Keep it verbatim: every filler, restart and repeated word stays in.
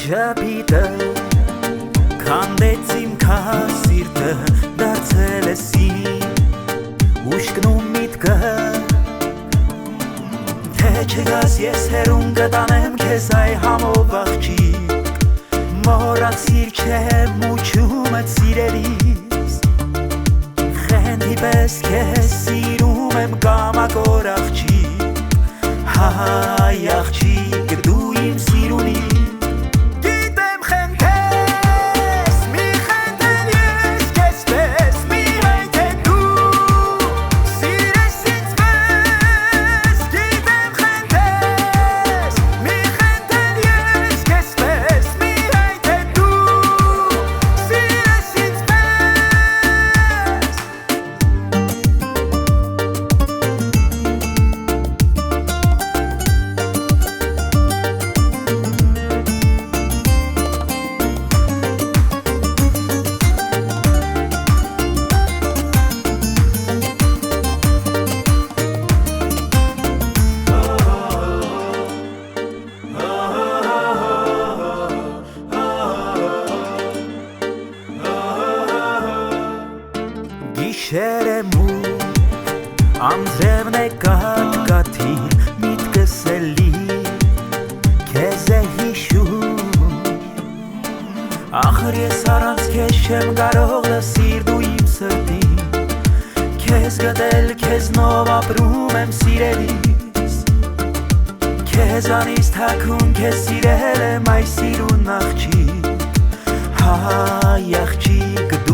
Ջապիտը քանդեց իմ քասիրտը դարձել ես իմ ուշկնում միտքը թե չգաս ես հերուն կտանեմ քեզ այ համով աղջիկ մոռացիր չեմ ուչում այդ սիրելիս խենթի պես քեզ սիրում եմ կամակոր աղջիկ հայ աղջիկ դու իմ սիրունի Գիշերեմու անձրևն է կատկաթիր միտքս էլի քեզ է հիշում ախր ես առանց քեզ չեմ կարող լսիր դու իմ սրտին քեզ գտել քեզնով ապրում եմ սիրելիս քեզանից թաքուն քեզ սիրել եմ այ սիրուն աղջիկ հայ աղջիկ